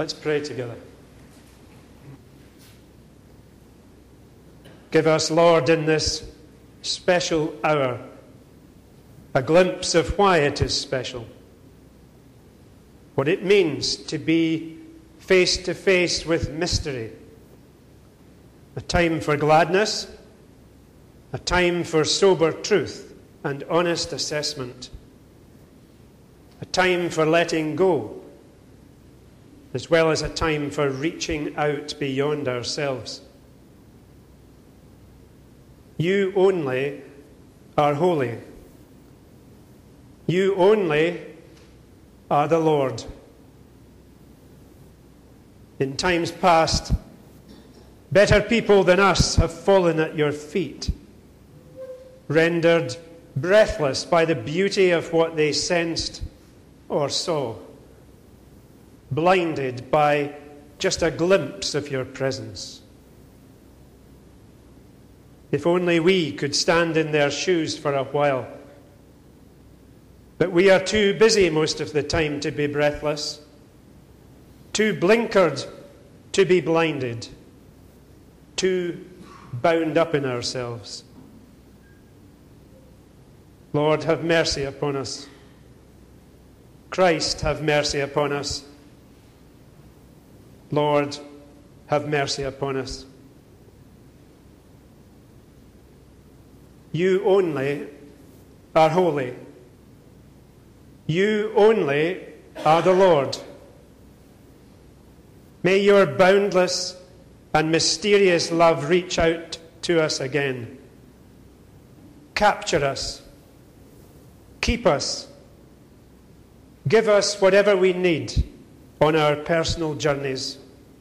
Let's pray together. Give us, Lord, in this special hour, a glimpse of why it is special, what it means to be face to face with mystery, a time for gladness, a time for sober truth and honest assessment, a time for letting go, as well as a time for reaching out beyond ourselves. You only are holy. You only are the Lord. In times past, better people than us have fallen at your feet, rendered breathless by the beauty of what they sensed or saw, blinded by just a glimpse of your presence. If only we could stand in their shoes for a while. But we are too busy most of the time to be breathless, too blinkered to be blinded, too bound up in ourselves. Lord, have mercy upon us. Christ, have mercy upon us. Lord, have mercy upon us. You only are holy. You only are the Lord. May your boundless and mysterious love reach out to us again. Capture us. Keep us. Give us whatever we need on our personal journeys.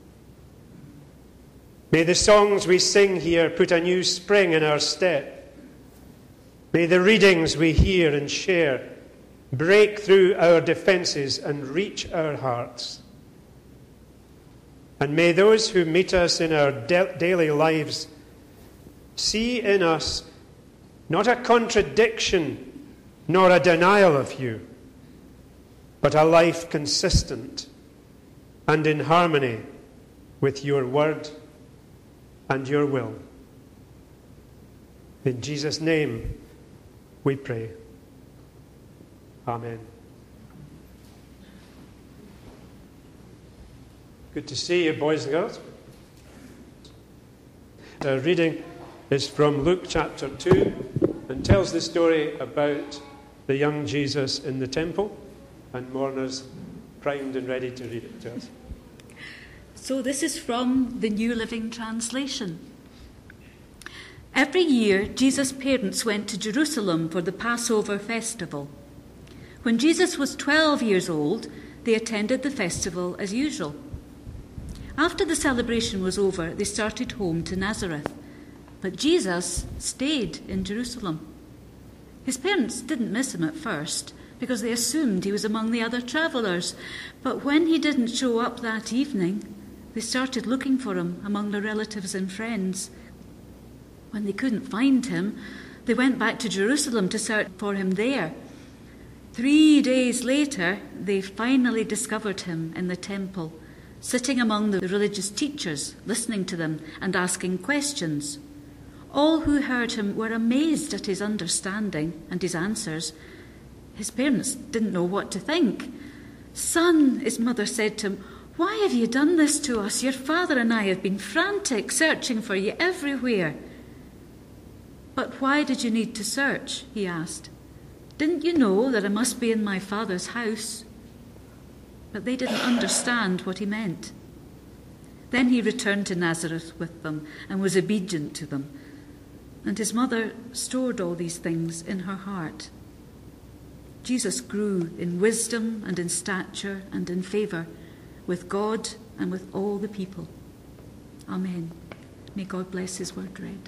May the songs we sing here put a new spring in our step. May the readings we hear and share break through our defences and reach our hearts. And may those who meet us in our daily lives see in us not a contradiction nor a denial of you, but a life consistent and in harmony with your word and your will. In Jesus' name we pray. Amen. Good to see you, boys and girls. Our reading is from Luke chapter 2 and tells the story about the young Jesus in the temple, and Morna's primed and ready to read it to us. So this is from the New Living Translation. Every year, Jesus' parents went to Jerusalem for the Passover festival. When Jesus was 12 years old, they attended the festival as usual. After the celebration was over, they started home to Nazareth. But Jesus stayed in Jerusalem. His parents didn't miss him at first because they assumed he was among the other travellers. But when he didn't show up that evening, they started looking for him among the relatives and friends. When they couldn't find him, they went back to Jerusalem to search for him there. 3 days later, they finally discovered him in the temple, sitting among the religious teachers, listening to them and asking questions. All who heard him were amazed at his understanding and his answers. His parents didn't know what to think. "Son," his mother said to him, "why have you done this to us? Your father and I have been frantic, searching for you everywhere." "But why did you need to search?" he asked. "Didn't you know that I must be in my father's house?" But they didn't understand what he meant. Then he returned to Nazareth with them and was obedient to them. And his mother stored all these things in her heart. Jesus grew in wisdom and in stature and in favour with God and with all the people. Amen. May God bless his word read.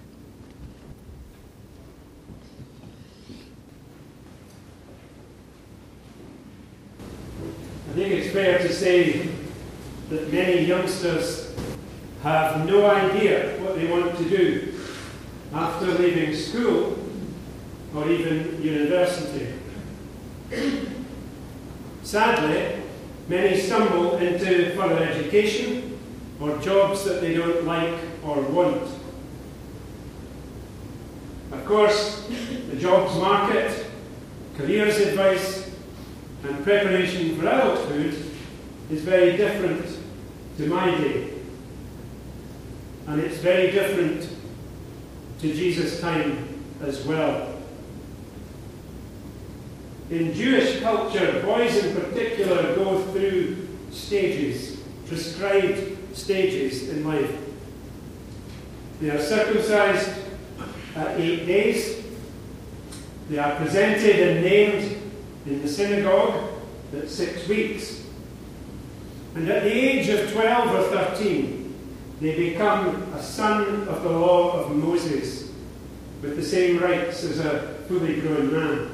I think it's fair to say that many youngsters have no idea what they want to do after leaving school or even university. Sadly, Many stumble into further education or jobs that they don't like or want. Of course, the jobs market, careers advice, and preparation for adulthood is very different to my day. And it's very different to Jesus' time as well. In Jewish culture, boys in particular go through stages, prescribed stages in life. They are circumcised at 8 days. They are presented and named in the synagogue at 6 weeks. And at the age of 12 or 13, they become a son of the law of Moses, with the same rights as a fully grown man.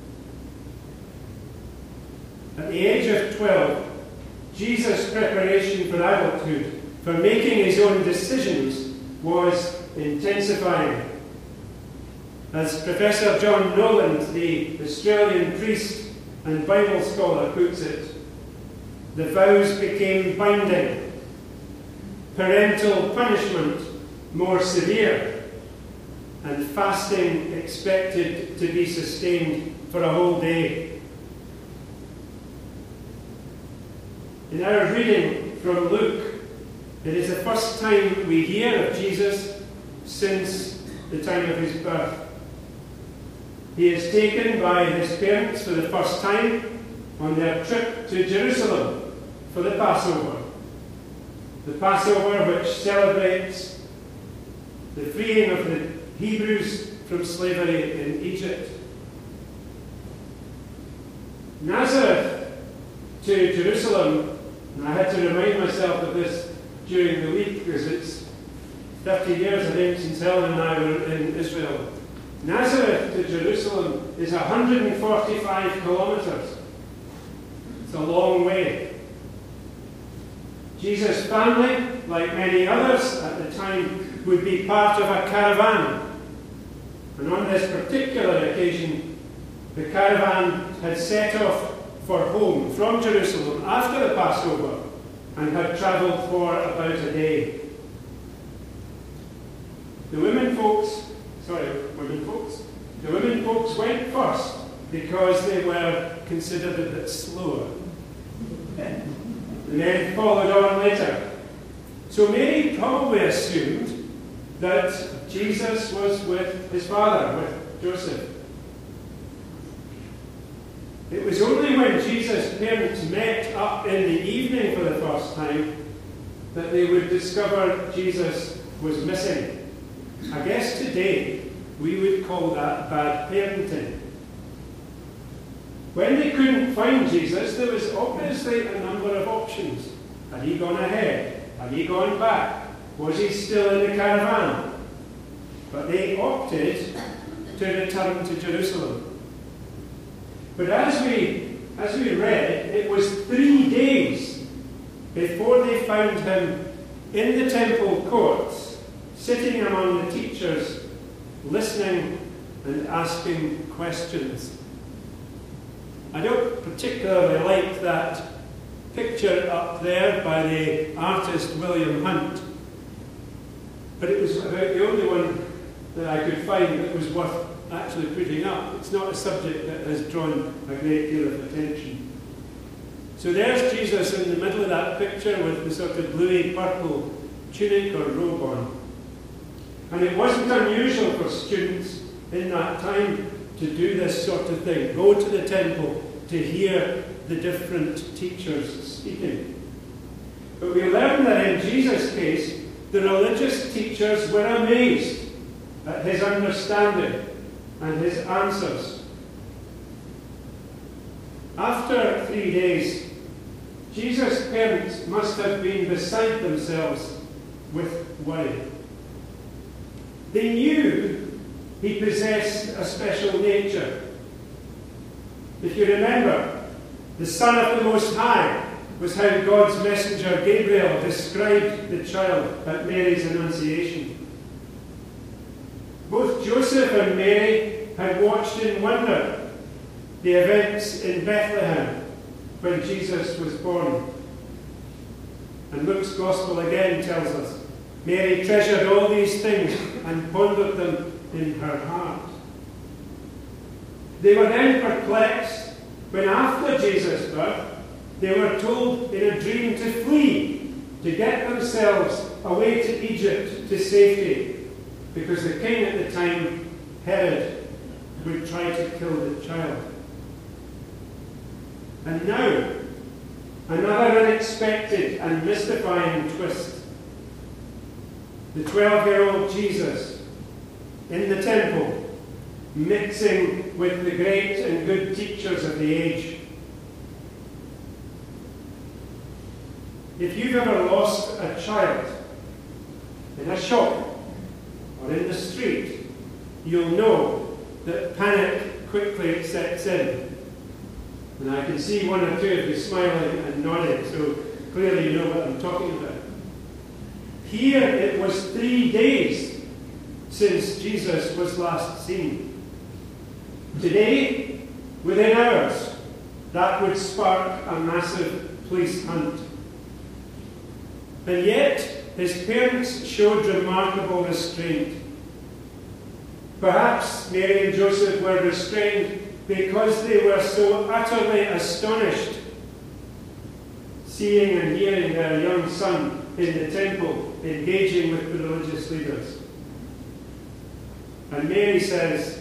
At the age of 12, Jesus' preparation for adulthood, for making his own decisions, was intensifying. As Professor John Noland, the Australian priest and Bible scholar, puts it, the vows became binding, parental punishment more severe, and fasting expected to be sustained for a whole day. In our reading from Luke, it is the first time we hear of Jesus since the time of his birth. He is taken by his parents for the first time on their trip to Jerusalem for the Passover. The Passover which celebrates the freeing of the Hebrews from slavery in Egypt. Nazareth to Jerusalem, and I had to remind myself of this during the week because it's 30 years, I think, since Helen and I were in Israel. Nazareth to Jerusalem is 145 kilometres. It's a long way. Jesus' family, like many others at the time, would be part of a caravan. And on this particular occasion, the caravan had set off for home from Jerusalem after the Passover and had travelled for about a day. The women folks went first because they were considered a bit slower. The men followed on later. So Mary probably assumed that Jesus was with his father, with Joseph. It was only when Jesus' parents met up in the evening for the first time that they would discover Jesus was missing. I guess today we would call that bad parenting. When they couldn't find Jesus, there was obviously a number of options. Had he gone ahead? Had he gone back? Was he still in the caravan? But they opted to return to Jerusalem. But as we read, it was 3 days before they found him in the temple courts, sitting among the teachers, listening and asking questions. I don't particularly like that picture up there by the artist William Hunt, but it was about the only one that I could find that was worth actually putting up. It's not a subject that has drawn a great deal of attention. So there's Jesus in the middle of that picture with the sort of bluey purple tunic or robe on. And it wasn't unusual for students in that time to do this sort of thing, go to the temple to hear the different teachers speaking. But we learn that in Jesus' case, the religious teachers were amazed at his understanding and his answers. After 3 days, Jesus' parents must have been beside themselves with worry. They knew he possessed a special nature. If you remember, the Son of the Most High was how God's messenger Gabriel described the child at Mary's Annunciation. Both Joseph and Mary had watched in wonder the events in Bethlehem when Jesus was born. And Luke's Gospel again tells us, Mary treasured all these things and pondered them in her heart. They were then perplexed when after Jesus' birth, they were told in a dream to flee, to get themselves away to Egypt to safety, because the king at the time, Herod, would try to kill the child. And now, another unexpected and mystifying twist. The 12-year-old Jesus in the temple, mixing with the great and good teachers of the age. If you've ever lost a child in a shop or in the street, you'll know that panic quickly sets in. And I can see one or two of you smiling and nodding, so clearly you know what I'm talking about. Here it was 3 days since Jesus was last seen. Today, within hours, that would spark a massive police hunt. And yet, his parents showed remarkable restraint. Perhaps Mary and Joseph were restrained because they were so utterly astonished, seeing and hearing their young son in the temple engaging with the religious leaders. And Mary says,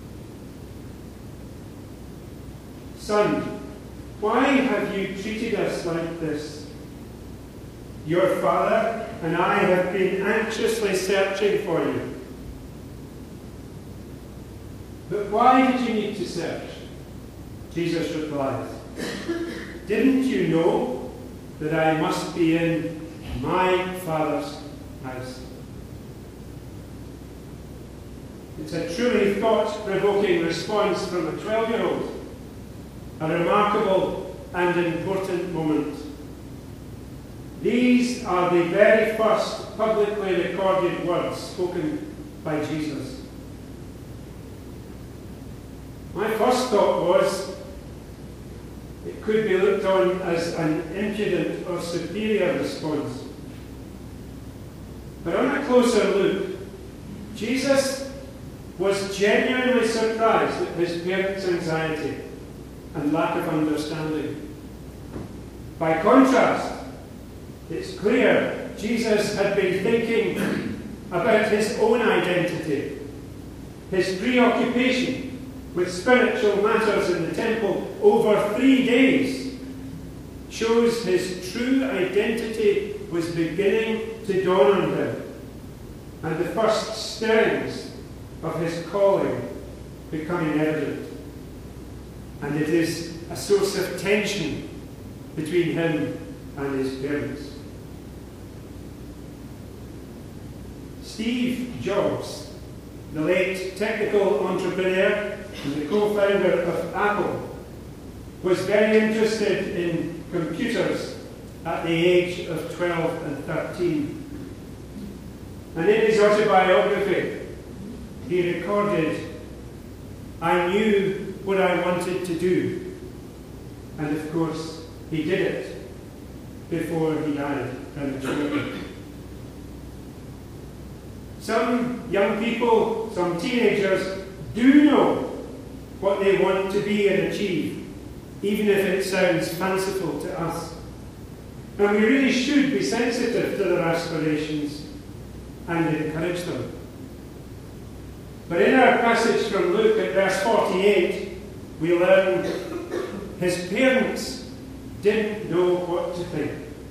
"Son, why have you treated us like this? Your father and I have been anxiously searching for you." "But why did you need to search?" Jesus replies, "Didn't you know that I must be in my Father's house?" It's a truly thought-provoking response from a 12-year-old. A remarkable and important moment. These are the very first publicly recorded words spoken by Jesus. My first thought was it could be looked on as an impudent or superior response. But on a closer look, Jesus was genuinely surprised at his parents' anxiety and lack of understanding. By contrast, it's clear Jesus had been thinking about his own identity. His preoccupation with spiritual matters in the temple over 3 days shows his true identity was beginning to dawn on him, and the first stirrings of his calling becoming evident. And it is a source of tension between him and his parents. Steve Jobs, the late technical entrepreneur and the co-founder of Apple, was very interested in computers at the age of 12 and 13. And in his autobiography, he recorded, "I knew what I wanted to do." And of course, he did it before he died prematurely. Some young people, some teenagers, do know what they want to be and achieve, even if it sounds fanciful to us. And we really should be sensitive to their aspirations and encourage them. But in our passage from Luke at verse 48, we learn his parents didn't know what to think.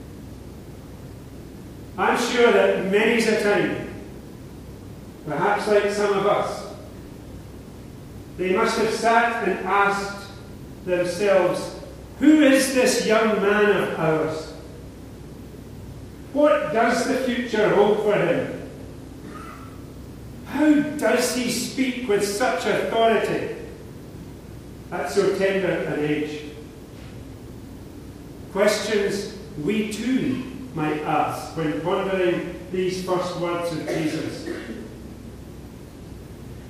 I'm sure that many's a time, perhaps like some of us, they must have sat and asked themselves, who is this young man of ours? What does the future hold for him? How does he speak with such authority at so tender an age? Questions we too might ask when pondering these first words of Jesus.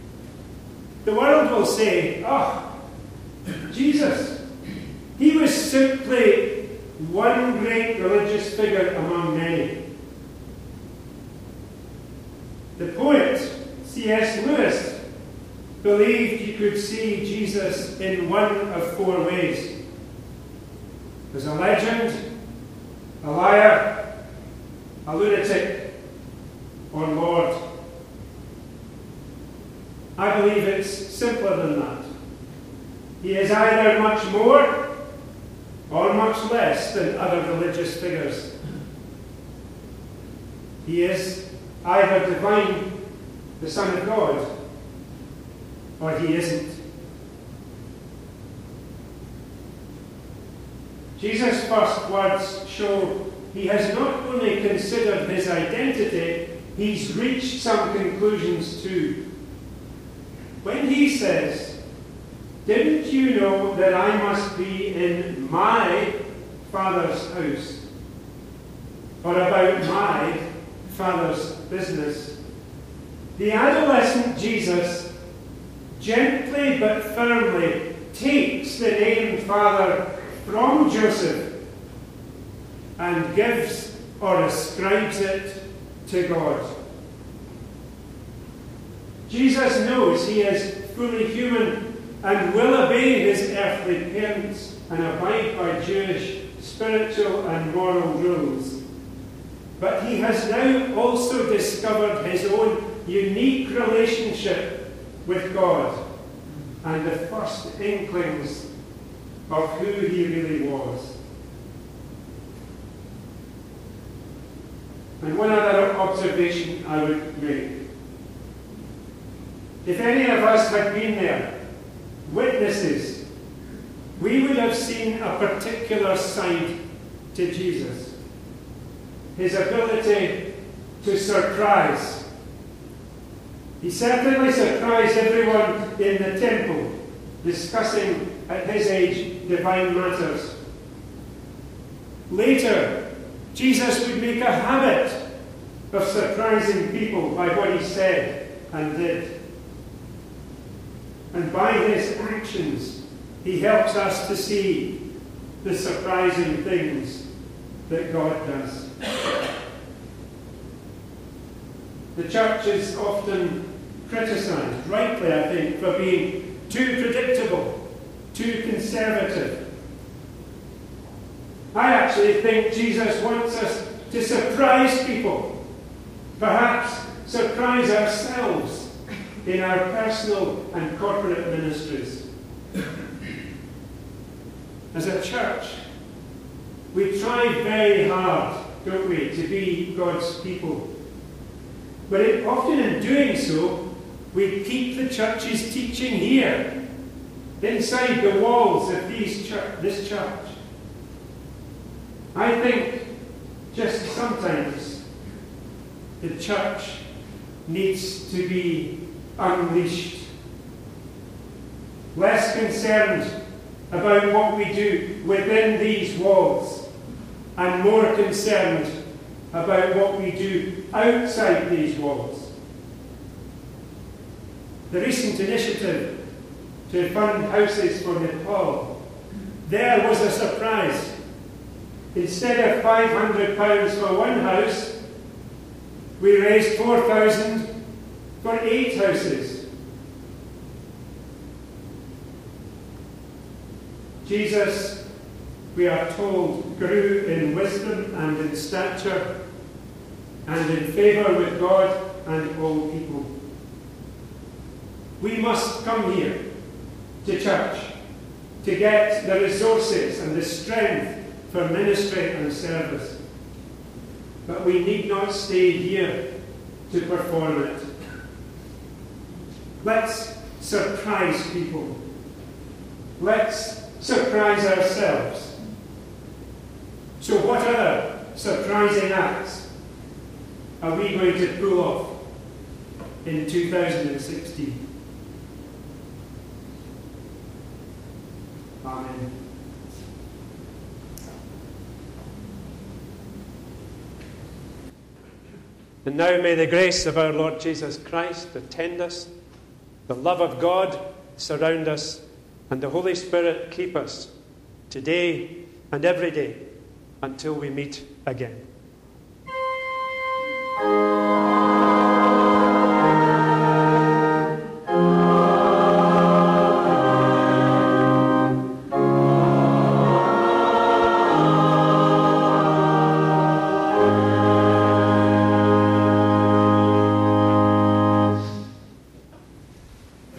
The world will say, "Oh, Jesus, he was simply one great religious figure among many. The poet C.S. Lewis believed you could see Jesus in one of four ways: as a legend, a liar, a lunatic, or Lord. I believe it's simpler than that. He is either much more or much less than other religious figures. He is either divine, the Son of God, or he isn't. Jesus' first words show he has not only considered his identity, he's reached some conclusions too. When he says, "Didn't you know that I must be in my Father's house, or about my Father's business?" The adolescent Jesus gently but firmly takes the name Father from Joseph and gives or ascribes it to God. Jesus knows he is fully human and will obey his earthly parents and abide by Jewish spiritual and moral rules. But he has now also discovered his own unique relationship with God and the first inklings of who he really was. And one other observation I would make. If any of us had been there, witnesses, we would have seen a particular side to Jesus. His ability to surprise. He certainly surprised everyone in the temple, discussing at his age divine matters. Later, Jesus would make a habit of surprising people by what he said and did. And by his actions, he helps us to see the surprising things that God does. The church is often criticized, rightly I think, for being too predictable, too conservative. I actually think Jesus wants us to surprise people, perhaps surprise ourselves in our personal and corporate ministries. As a church, we try very hard, don't we, to be God's people. But often in doing so, we keep the church's teaching here, inside the walls of this church. I think just sometimes the church needs to be unleashed. Less concerned about what we do within these walls and more concerned about what we do outside these walls. The recent initiative to fund houses for Nepal, there was a surprise. Instead of £500 for one house, we raised £4,000 for 8 houses. Jesus, we are told, grew in wisdom and in stature and in favour with God and all people. We must come here to church to get the resources and the strength for ministry and service. But we need not stay here to perform it. Let's surprise people. Let's surprise ourselves. So what other surprising acts are we going to pull off in 2016? Amen. And now may the grace of our Lord Jesus Christ attend us, the love of God surround us, and the Holy Spirit keep us today and every day until we meet again.